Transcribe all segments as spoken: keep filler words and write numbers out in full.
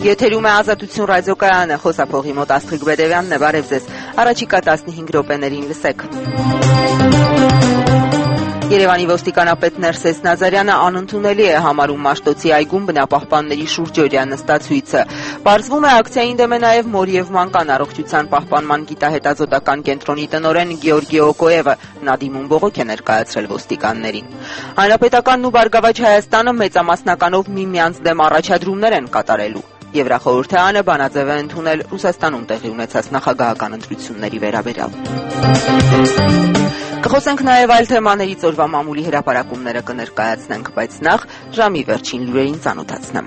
Եթերում է Ազատություն ռադիոկայանը, խոսափողի մոտ Աստղիկ Բեդևյանն է, բարև ձեզ։ Առաջիկա տասնհինգ րոպեներին լսեք։ Երևանի ոստիկանապետ Ներսես Նազարյանը անընդունելի է համարում Մաշտոցի այգում բնապահպանների շուրջօրյա նստացույցը։ Պարզվում է, ակցիային դեմ է նաև Մոր և Մանկան առողջության պահպանման գիտահետազոտական կենտրոնի տնօրեն Գեորգի Օկոևը։ Նա դիմում բողոք է ներկայացրել ոստիկաններին։ Հանրապետականն ու Բարգավաճ Հայաստանը մեծամասնականով միմյանց դեմ առաջադրումներ են կատարելու։ Եվրախորհրդարանը բանաձև է ընդունել Ռուսաստանում տեղի ունեցած նախագահական ընտրությունների վերաբերյալ։ Կխոսենք նաև այլ թեմաներից, օրվա մամուլի հրապարակումները կներկայացնենք, բայց նախ ժամի վերջին լուրերին ծանոթացնեմ։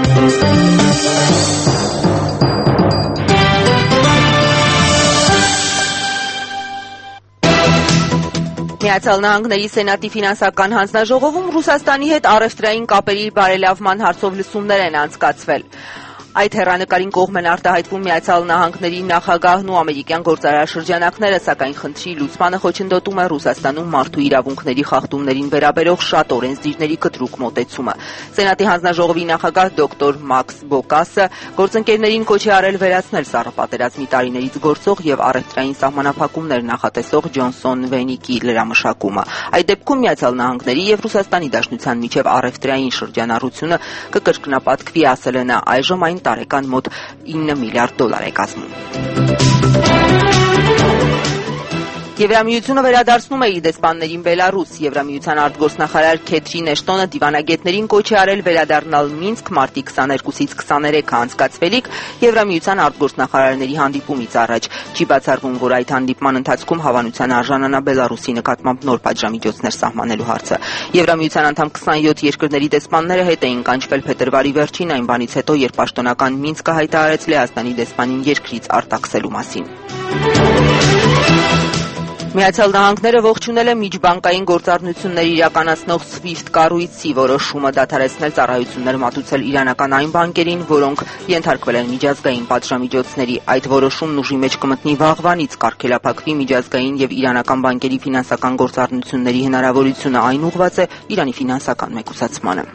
Միացյալ Նահանգների Սենատի ֆինանսական հանձնաժողովում Ռուսաստանի հետ առևտրային կապերի բարելավման հարցով լսումներ են անցկացվել։ Այդ հեռանկարին կողմ են արտահայտվում Միացյալ Նահանգների նախագահն ու ամերիկյան գործարար շրջանակները, սակայն խնդրի լուծմանը խոչընդոտում է Ռուսաստանում մարդու իրավունքների խախտումներին վերաբերող շատ օրենսդիրների կտրուկ մոտեցումը։ Սենատի հանձնաժողովի նախագահ դոկտոր Մաքս Բոկասը գործընկերներին կոչ է արել վերացնել սառը-պատերազմի տարիներից գործող եւ առևտրային սահմանափակումներ նախատեսող Ջոնսոն Վենիկի լրամշակումը։ Այդ դեպքում Միացյալ Նահանգների եւ Ռուսաստանի Դաշնության միջև առևտրային շրջանառությունը կկրկնապատկվի, ասել է նա, այժմ այն տարեկան մոտ ինը միլիարդ դոլար է կազմում։ Եվրամիությունը վերադարձնում է իր դեսպաններին Բելարուս։ Եվրամիության արտգործնախարար Քեթրին Էշտոնը դիվանագետներին կոչ է արել վերադառնալ Մինսկ մարտի քսաներկուսից քսաներեքը անցկացվելիք Եվրամիության արտգործնախարարների հանդիպումից առաջ։ Չի բացառվում, որ այդ հանդիպման ընթացքում հավանության արժանանա Բելարուսի նկատմամբ նոր պատժամիջոցներ սահմանելու հարցը։ Եվրամիության անդամ քսանյոթ երկրների դեսպանները հետ էին կանչվել փետրվարի վերջին, այն բանից հետո, երբ պաշտոնական Մինսկը հայտարարեց Լեհաստանի դեսպանին երկրից արտաքսելու մասին։ Միացյալ Նահանգները ողջունել է միջբանկային գործառնություններ իրականացնող SWIFT կառույցի որոշումը դադարեցնել ծառայություններ մատուցել իրանական այն բանկերին, որոնք ենթարկվել են միջազգային պատժամիջոցների։ Այդ որոշումն ուժի մեջ կմտնի վաղվանից, կարգելափակվի միջազգային եւ իրանական բանկերի ֆինանսական գործառնությունների հնարավորությունը, այն ուղղված է Իրանի ֆինանսական մեկուսացմանը։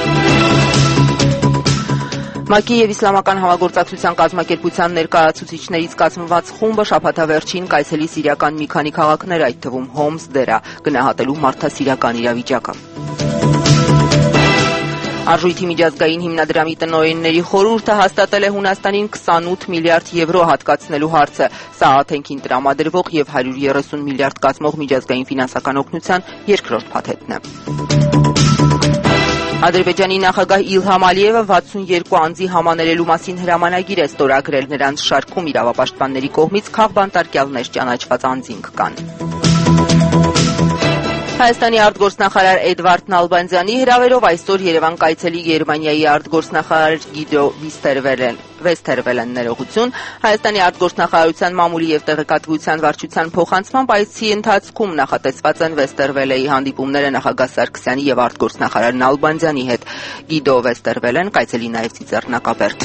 ՄԱԿ-ի եւ Իսլամական համագործակցության կազմակերպության ներկայացուցիչներից կազմված խումբը շաբաթավերջին կայցելի սիրիական մի քանի քաղաքներ, այդ թվում Հոմս, Դերա, գնահատելու մարդասիրական իրավիճակը։ Արժույթի միջազգային հիմնադրամի տնօրենների խորհուրդը հաստատել է Հունաստանին քսանութ միլիարդ եվրո հատկացնելու հարցը։ Սա Աթենքին տրամադրվող եւ հարյուր երեսուն միլիարդ կազմող միջազգային ֆինանսական օգնության երկրորդ փաթեթն է։ Ադրբեջանի նախագահ Իլհամ Ալիևը վաթսունյոթ անձի համաներելու մասին հրամանագիր է ստորագրել, նրանց շարքում իրավապաշտպանների կողմից քաղբանտարկյալներ ճանաչված անձինք կան։ Հայաստանի արտգործնախարար Էդվարդ Նալբանդյանի հրավերով այսօր Երևան կայցելի Գերմանիայի արտգործնախարար Գիդո Վեսթերվելեն ներողություն։ Հայաստանի արտգործնախարարության մամուլի եւ տեղեկատվության վարչության փոխանցմամբ այցի ընթացքում նախատեսված են Վեսթերվելեի հանդիպումները նախագահ Սարգսյանի եւ արտգործնախարար Նալբանդյանի հետ։ Գիդո Վեսթերվելեն կայցելի նաեւ Ծիծեռնակաբերդ։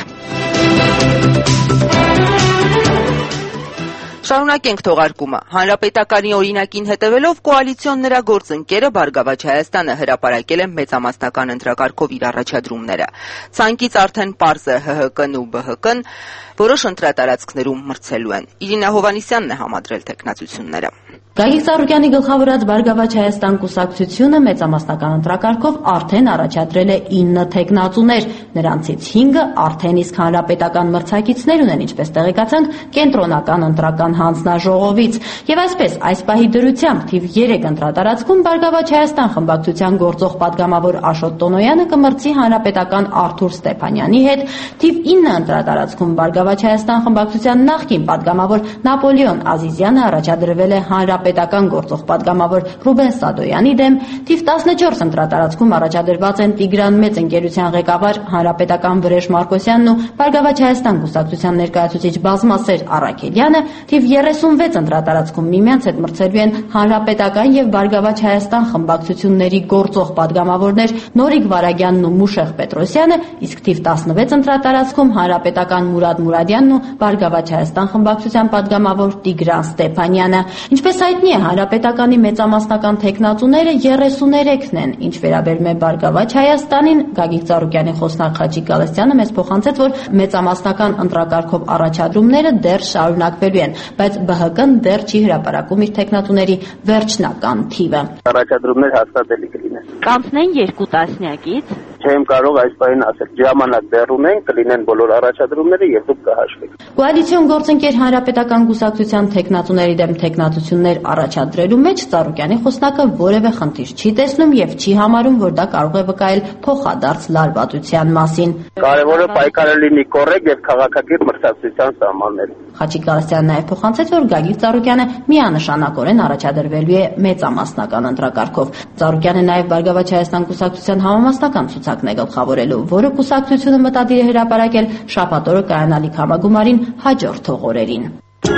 Շարունակենք թողարկումը։ Հանրապետականի օրինակին հետևելով կոալիցիոն նրա գործընկերը Բարգավաճ Հայաստանը հրապարակել է մեծամասնական ընտրակարգով իր առաջադրումները։ Ցանկից արդեն պարզ է ՀՀԿ-ն ու ԲՀԿ-ն որոշ ընտրատարածքներում մրցելու են։ Իրինա Հովանիսյանն է համադրել թեկնածությունները։ Գագիկ Ծառուկյանի գլխավորած Բարգավաճ Հայաստան կուսակցությունը մեծամասնական ընտրակարգով արդեն առաջադրել է ինը թեկնածուներ, նրանցից հինգը արդեն իսկ հանրապետական մրցակիցներ ունեն, ինչպես տեղեկացանք կենտրոնական ընտրական հանձնաժողովից։ Եվ այսպես, այս պահի դրությամբ թիվ երեք ընտրատարածքում Բարգավաճ Հայաստան խմբակցության գործող պատգամավոր Աշոտ Տոնոյանը կմրցի հանրապետական Արթուր Ստեփանյանի հետ, թիվ ինը ընտրատարածքում Բարգավաճ Հայաստան խմբակցության նախկին պատգամավոր Նապոլեոն Ազիզյանը առաջադրվել է հանրապետական գործող պատգամավոր Ռուբեն Սադոյանի դեմ, թիվ տասնչորս ընտրատարածքում առաջադրված են Տիգրան Մեծ ընկերության ղեկավար հանրապետական Վրեժ Մարկոսյանն ու Բարգավաճ Հայաստան կուսակցության ներկայացուցիչ Բազմասեր Առաքելյանը, թիվ երեսունվեց ընտրատարածքում միմյանց հետ մրցելու են հանրապետական եւ Բարգավաճ Հայաստան խմբակցությունների գործող պատգամավորներ Նորիկ Վարագյանն ու Մուշեղ Պետրոսյանը, իսկ թիվ տասնվեց ընտրատարածքում հանրապետական Մուրադ Մուրադյանն ու Բարգավաճ Հայաստան խմբակցության պատգամավոր Տիգրան Ստեփանյանը։ Ինչպես հայտնի է, հանրապետականի մեծամասնական թեկնածուները երեսուներեքն են։ Ինչ վերաբերում է Բարգավաճ Հայաստանին, Գագիկ Ծառուկյանի խոսնակ Խաչիկ Գալստյանը մեզ փոխանցեց, որ մեծամասնական ընտրակարգով առաջադրումները դեռ շարունակվելու են, բայց B H K-ն դեռ չի հրապարակում իր թեկնածուների վերջնական թիվը։ Առաջադրումներ հաստատելի կլինեն։ Կանցնեն երկու տասնյակից։ Չեմ կարող այս բանին ասել։ Ժամանակ դեռ ունեն, կլինեն բոլոր առաջադրումները եւ դուք կհաշվեք։ Կոալիցիոն գործընկեր Հանրապետական կուսակցության թեկնածուների դեմ թեկնածություններ առաջադրելու մեջ Ծառուկյանի խոսնակը որևէ խնդիր չի տեսնում եւ չի համարում, որ դա կարող է վկայել փոխադարձ լարվածության մասին։ Կարևորը պայքարը լինի կոռեկտ եւ քաղաքակիրթ մրցակցության սահմաններում։ Խաչիկ Գալստյանը նաեւ փոխանցեց, որ Գագիկ Ծառուկյանը միանշանակորեն առաջադրվելու է մեծամասնական ընտրակարգով։ Ծառուկյանը նաեւ Բարգավաճ Հայաստան կուսակցության համամասնական ցուցակն է գլխավորելու, որը կուսակցությունը մտադիր է հրապարակել շաբաթ օրը կայանալիք համագումարին հաջորդող օրերին։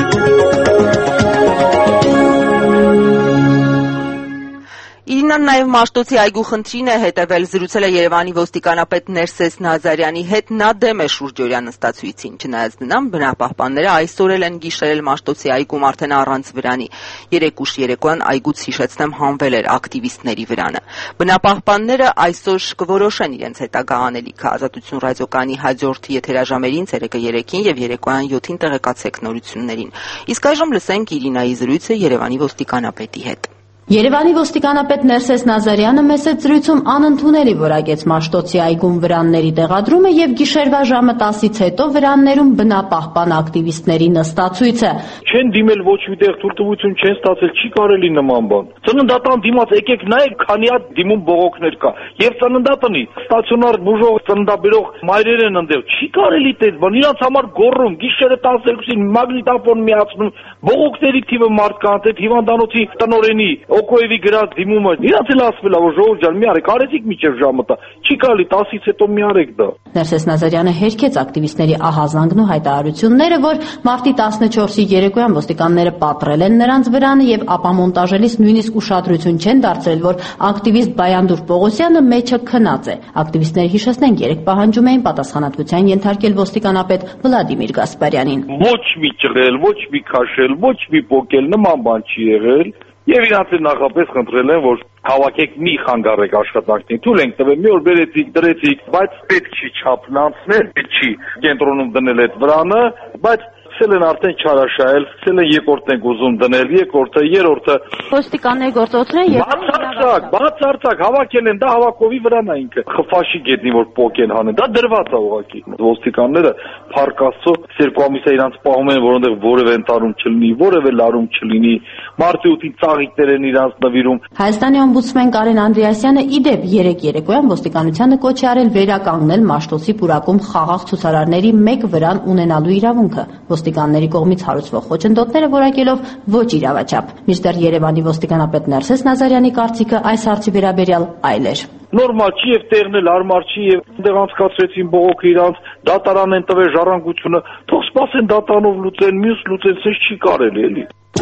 Իրինան նաև Մաշտոցի այգու խնդրին է հետևել, զրուցել է Երևանի ոստիկանապետ Ներսես Նազարյանի հետ, նա դեմ է շուրջօրյա նստացույցին, չնայած նրան բնապահպանները այսօր էլ են գիշերել Մաշտոցի այգում արդեն առանց վրանի։ Երեք ուշ երեկոյան այգուց հիշեցնեմ հանվել էր ակտիվիստների վրանը։ Բնապահպանները այսօր կորոշեն իրենց հետագա անելիքը։ Ազատություն ռադիոկայանի հաջորդ եթերաժամերին ցերեկը երեքին եւ երեկոյան յոթին տեղեկացեք նորություններին։ Իսկ այժմ լսենք Իրինայի զրույցը Երևանի ոստիկանապետի հետ։ Երևանի ոստիկանապետ Ներսես Նազարյանը մեծ զրույցում անընդունելի որակեց Մաշտոցի այգում վրանների տեղադրումը եւ գիշերվա ժամը տասից հետո վրաններում բնապահպան ակտիվիստների նստացույցը։ Չեն դիմել ոչ միտեղ թույլտվություն չեն ստացել, չի կարելի նման բան։ Ծննդատան դիմաց եկեք նայեք, քանի հատ դիմում բողոքներ կա։ Եվ ծննդատնի ստացիոնար բուժող ծննդաբերող մայրեր են ընդեղ։ Չի կարելի տես բան, իրանց համար գոռում, գիշերը տասներկուսին մագնիտոֆոն միացնում, բողոքների թիվը մարդկանց հետ հիվանդանոցի տնօրենի Օկոևի գրած դիմումը, իրանց էլ ասվել է, որ ժողովուրդ ջան, մի արեք, արեցիք միջև ժամը տա, չի կարելի տասից հետո մի արեք դա։ Ներսես Նազարյանը հերքեց ակտիվիստների ահազանգն ու հայտարարությունները, որ մարտի տասնչորսի երեկոյան ոստիկանները պատռել են նրանց վրանը եւ ապամոնտաժելիս նույնիսկ ուշադրություն չեն դարձրել, որ ակտիվիստ Բայանդուր Պողոսյանը մեջը քնած է։ Ակտիվիստները հիշեցնենք երեք պահանջում էին պատասխանատվության ենթարկել ոստիկանապետ Վլադիմիր Գասպարյանին։ Ոչ մի ճղել, ոչ մի քաշել, ոչ մի պոկել, նման բան չի եղել։ Եվ իրանց նախապես խնդրել են, որ հավաքեք մի խանգարեք աշխատանքներին, թույլ ենք տվել, մի օր բերեցիք, դրեցիք, բայց պետք չի չափն անցնել, պետք չի կենտրոնում դնել այդ վրանը, բայց սկսել են արդեն չարաշահել, սկսել են երկրորդ են ուզում դնել, երկրորդը, երրորդը։ Ոստիկանների գործողությունները եւ բացարձակ, բացարձակ հավաքել են, դա հավաքովի վրան է ինքը։ Խփաշի գետնի որ պոկ են հանեն, դա դրված է ուղղակի։ Ոստիկանները փառք Աստծո երկու ամիս է իրանց պահում են, որոնտեղ որևէ ընտարում չլինի, որևէ լարում չլինի, մարտի ութի ծաղիկներ են իրանց նվիրում։ Հայաստանի օմբուդսմեն Կարեն Անդրեասյանը ի դեպ երեք երեկոյան ոստիկանությանը կոչ է արել վերականգնել Մաշտոցի պուրակում խաղաղ ցուցարարների մեկ վրան ունենալու իրավունքը։ Ոստիկանների կողմից հարուցվող խոչընդոտները որակելով ոչ իրավաչափ։ Մինչդեռ Երևանի ոստիկանապետ Ներսես Նազարյանի կարծիքը այս հարցի վերաբերյալ այլ էր։ Նորմալ չի եւ տեղն էլ հարմար չի եւ այնտեղ անցկացրեցին բողոքը իրանց, դատարան են տվել ժառանգությունը, թող սպասեն դատարանով լուծեն, մյուս լուծեն, սենց չի կարելի էլի։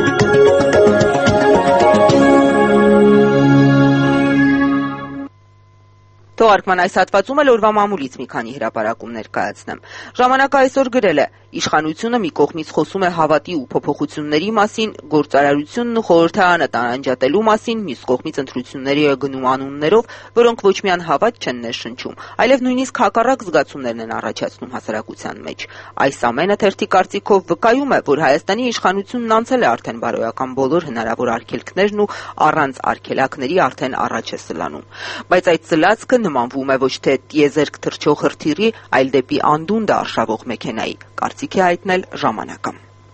Թողարկման այս հատվածում էլ օրվա մամուլից մի քանի հրապարակումներ կայացնեմ։ Ժամանակը այսօր գրել է. իշխանությունը մի կողմից խոսում է հավատի ու փոփոխությունների մասին, գործարարությունն ու խորհրդարանը տարանջատելու մասին, մյուս կողմից ընտրությունների է գնում անուններով, որոնք ոչ միայն հավատ չեն ներշնչում, այլև նույնիսկ հակառակ զգացումներն են առաջացնում հասարակության մեջ։ Այս ամենը թերթի կարծիքով վկայում է, որ Հայաստանի իշխանությունն անցել է արդեն բարոյական բոլոր հնարավոր արգելքներն ու առանց արգելակների արդեն առաջ է սլանում։ Բայց այդ սլացքը նմանվում է ոչ թե տիեզերք թռչող հրթիռի, այլ դեպի անդունդը արշավող մեքենայի, կարծիք է հայտնել ժամանակը։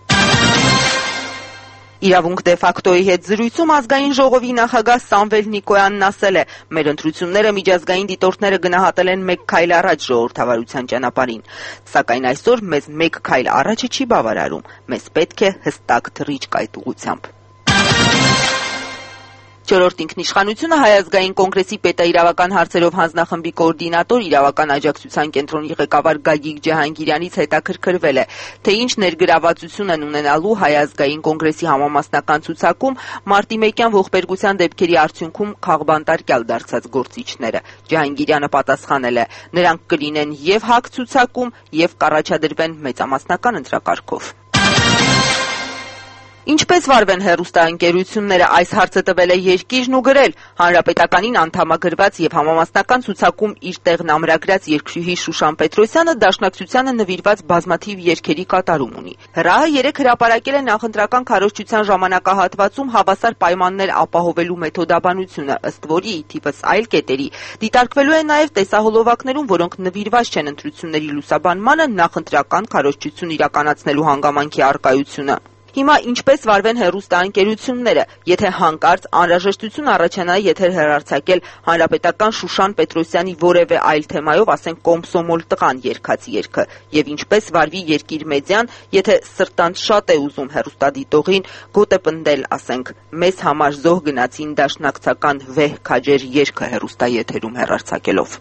Իրավունք դե ֆակտոյի հետ զրույցում ազգային ժողովի նախագահ Սամվել Նիկոյանն ասել է. մեր ընտրությունները միջազգային դիտորդները գնահատել են մեկ քայլ առաջ ժողովրդավարության ճանապարհին, սակայն այսօր մեզ մեկ քայլ առաջը չի բավարարում, մեզ պետք է հստակ թռիչք այդ ուղղությամբ։ Չորրորդ ինքնիշխանությունը Հայ ազգային կոնգրեսի պետաիրավական հարցերով հանձնախմբի կոորդինատոր իրավական աջակցության կենտրոնի ղեկավար Գագիկ Ջահանգիրյանից հետաքրքրվել է, թե ինչ ներգրավվածություն են ունենալու Հայ ազգային կոնգրեսի համամասնական ցուցակում մարտի մեկյան ողբերգության դեպքերի արդյունքում քաղբանտարկյալ դարձած գործիչները։ Ջահանգիրյանը պատասխանել է. նրանք կլինեն եւ ՀԱԿ ցուցակում եւ կառաջադրվեն մեծամասնական ընտրակարգով։ Ինչպես վարվեն հեռուստաընկերությունները, այս հարցը տվել է Երկիրն ու գրել Հանրապետականին անդամագրված եւ համամասնական ցուցակում իր տեղն ամրագրած երգչուհի Շուշան Պետրոսյանը դաշնակցությանը նվիրված բազմաթիվ երգերի կատարում ունի։ Հրահը երեկ հրապարակել է նախընտրական քարոզչության ժամանակահատվածում հավասար պայմաններ ապահովելու մեթոդաբանությունը, ըստ որի ի թիվս այլ կետերի դիտարկվելու է նաեւ տեսահոլովակներում, որոնք նվիրված չեն ընտրությունների լուսաբանմանը, նախընտրական քարոզչություն իրականացնելու հանգամանքի առկայությունը։ Հիմա ինչպես վարվեն հեռուստաընկերությունները, եթե հանկարծ անհրաժեշտություն առաջանա եթեր հեռարձակել հանրապետական Շուշան Պետրոսյանի որևէ այլ թեմայով, ասենք Կոմսոմոլ տղան երգած երգը, եւ ինչպես վարվի Երկիր մեդիան, եթե սրտանց շատ է ուզում հեռուստադիտողին գոտե պնդել, ասենք մեզ համար զոհ գնացին դաշնակցական վեհ քաջեր երգը հեռուստաեթերում հեռարձակելով։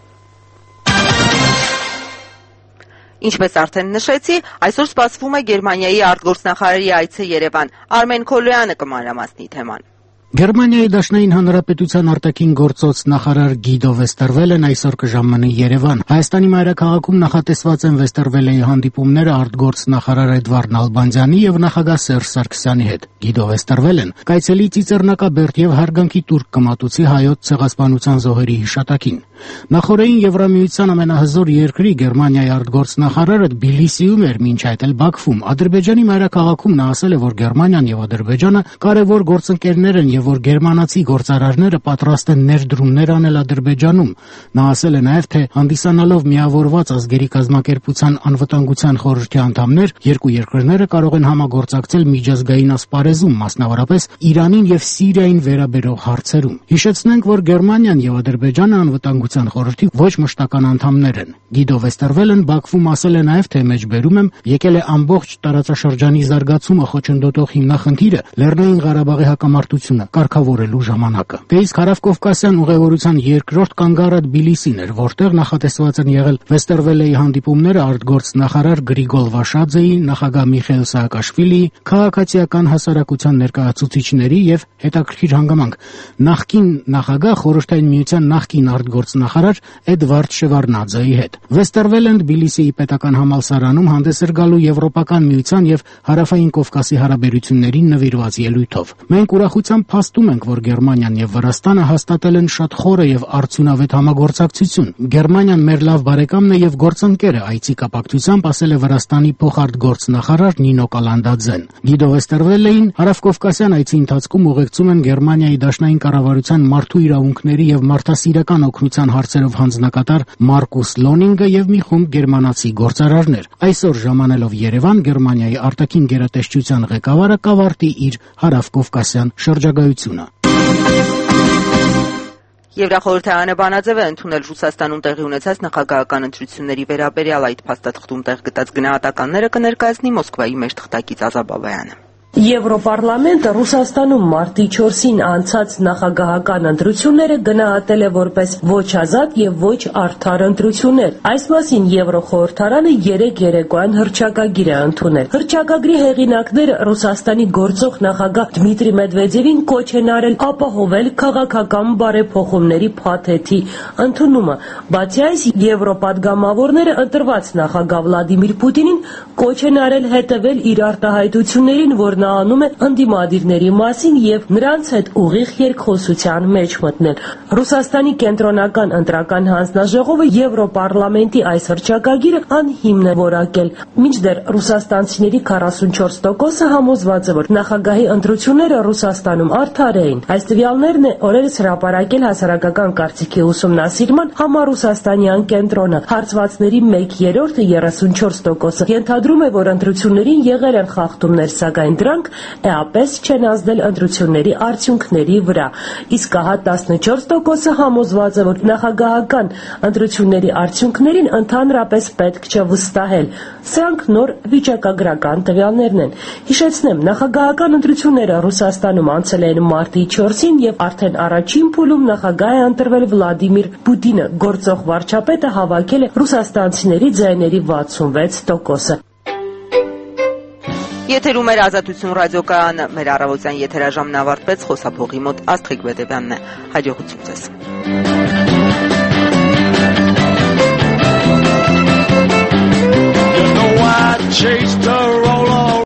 Ինչպես արդեն նշեցի, այսօր սպասվում է Գերմանիայի արտգործնախարարի այցը Երևան։ Արմեն Քոլոյանը կմանրամասնի թեման։ Գերմանիայի Դաշնային Հանրապետության արտաքին գործոց նախարար Գիդո Վեստերվելեն այսօր կժամանի Երևան։ Հայաստանի մայրաքաղաքում նախատեսված են Վեստերվելեի հանդիպումները արտգործնախարար Էդվարդ Նալբանդյանի եւ նախագահ Սերժ Սարգսյանի հետ։ Գիդո Վեստերվելեն կայցելի Ծիծեռնակաբերդ եւ հարգանքի տուրք կմատուցի հայոց ցեղասպանության զոհերի հիշատակին։ Նախորդին Եվրամիության ամենահզոր երկրի Գերմանիայի արտգործնախարարը Թբիլիսիում էր, մինչ այդ էլ Բաքվում։ Ադրբեջանի մայրաքաղաքում նա ասել է, որ Գերմանիան եւ Ադրբեջանը կարևոր գործընկերներ են եւ որ գերմանացի գործարարները պատրաստ են ներդրումներ անել Ադրբեջանում։ Նա ասել է նաեւ, թե հանդիսանալով միավորված ազգերի կազմակերպության անվտանգության խորհրդի անդամներ, երկու երկրները կարող են համագործակցել միջազգային ասպարեզում, մասնավորապես Իրանին եւ Սիրիային վերաբերող հարցերում։ Հիշեցնենք, որ Գերմանիան եւ Ադրբեջանը անվտանգության խորհրդի ոչ մշտական անդամներ են։ Գիդո Վեստերվելեն Բաքվում ասել է նաեւ, թե մեջբերում եմ եկել է ամբողջ տարածաշրջանի զարգացումը խոչընդոտող հիմնախնդիրը Լեռնային Ղարաբաղի հակամարտությունը կարգավորելու ժամանակը։ Դե իսկ Հարավկովկասյան ուղևորության երկրորդ կանգառը Թբիլիսին էր, որտեղ նախատեսված են եղել Վեստերվելեի հանդիպումները արտգործնախարար Գրիգոլ Վաշաձեի, նախագահ Միխայիլ Սաակաշվիլիի, քաղաքացիական հասարակության ներկայացուցիչների եւ հետաքրքիր հանգամանք նախկին նախագահ Խորհրդային Միության նախկին արտգործնախարար Էդվարդ Շևարդնաձեի հետ։ Վեստերվելեն Թբիլիսիի պետական համալսարանում հանդես էր գալու Եվրոպական միության եւ Հարավային Կովկասի հարաբերություններին նվիրված ելույթով։ Մենք ուրախությամբ փաստում ենք, որ Գերմանիան եւ Վրաստանը հաստատել են շատ խորը եւ արդյունավետ համագործակցություն։ Գերմանիան մեր լավ բարեկամն է եւ գործընկերը, այցի կապակցությամբ ասել է Վրաստանի փոխարտգործնախարար Նինո Կալանդաձեն։ Գիդո Վեստերվելեին Հարավկովկասյան այցի ընթացքում ուղեկցում են Գերմանիայի Դաշնային կառավարության մարդու իրավունքների եւ մարդասիրական օգնության հարցերով հանձնակատար Մարկուս Լոնինգը եւ մի խումբ գերմանացի գործարարներ։ Այսօր ժամանելով Երևան, Գերմանիայի արտաքին գերատեսչության ղեկավարը կավարտի իր Հարավկովկասյան շրջագայությունը։ Եվրախորհրդարանը բանաձև է ընդունել Ռուսաստանում տեղի ունեցած նախագահական ընտրությունների վերաբերյալ այդ փաստաթղթում տեղ գտած գնահատականները կներկայացնի Մոսկվայի մեր թղթակից Ազատ Բաբայանը։ Եվրոպարլամենտը Ռուսաստանում մարտի չորսին անցած նախագահական ընտրությունները գնահատել է որպես ոչ ազատ եւ ոչ արդար ընտրություններ։ Այս մասին Եվրոխորհրդարանը երեկ երեկոյան հռչակագիր է ընդունել։ Հռչակագրի հեղինակները Ռուսաստանի գործող նախագահ Դմիտրի Մեդվեդևին կոչ են արել ապահովել քաղաքական բարեփոխումների փաթեթի ընդունումը։ Բացի այս, եվրոպադգամավորները ընտրված նախագահ Վլադիմիր Պուտինին կոչ են արել հետևել իր արտահայտություններին, որ նա անում է ընդդիմադիրների մասին եւ նրանց հետ ուղիղ երկխոսության մեջ մտնել։ Ռուսաստանի կենտրոնական ընտրական հանձնաժողովը Եվրոպարլամենտի այս հռչակագիրը անհիմն է որակել։ Մինչդեռ ռուսաստանցիների քառասունչորս տոկոսը համոզված է, որ նախագահի ընտրությունները Ռուսաստանում արդար էին։ Այս տվյալներն է օրերս հրապարակել հասարակական կարծիքի ուսումնասիրման համառուսաստանյան կենտրոնը։ Հարցվածների մեկ երրորդը երեսունչորս տոկոսը ենթադրում է, որ ընտրություններին եղել են խախտումներ, սակայն դրանք էապես չեն ազդել ընտրությունների արդյունքների վրա։ Իսկ ահա տասնչորս տոկոսը համոզված է, որ նախագահական ընտրությունների արդյունքներին ընդհանրապես պետք չէ վստահել։ Սրանք նոր վիճակագրական տվյալներն են։ Հիշեցնեմ, նախագահական ընտրությունները Ռուսաստանում անցել են մարտի չորսին եւ արդեն առաջին փուլում նախագահ է ընտրվել Վլադիմիր Պուտինը։ Գործող վարչապետը հավաքել է ռուսաստանցիների ձայների վաթսունվեց տոկոսը։ Եթերում էր Ազատություն ռադիոկայանը, մեր առավոտյան եթերաժամն ավարտվեց, խոսափողի մոտ Աստղիկ Բեդեբյանն է, հաջողություն ձեզ։ You know I chased her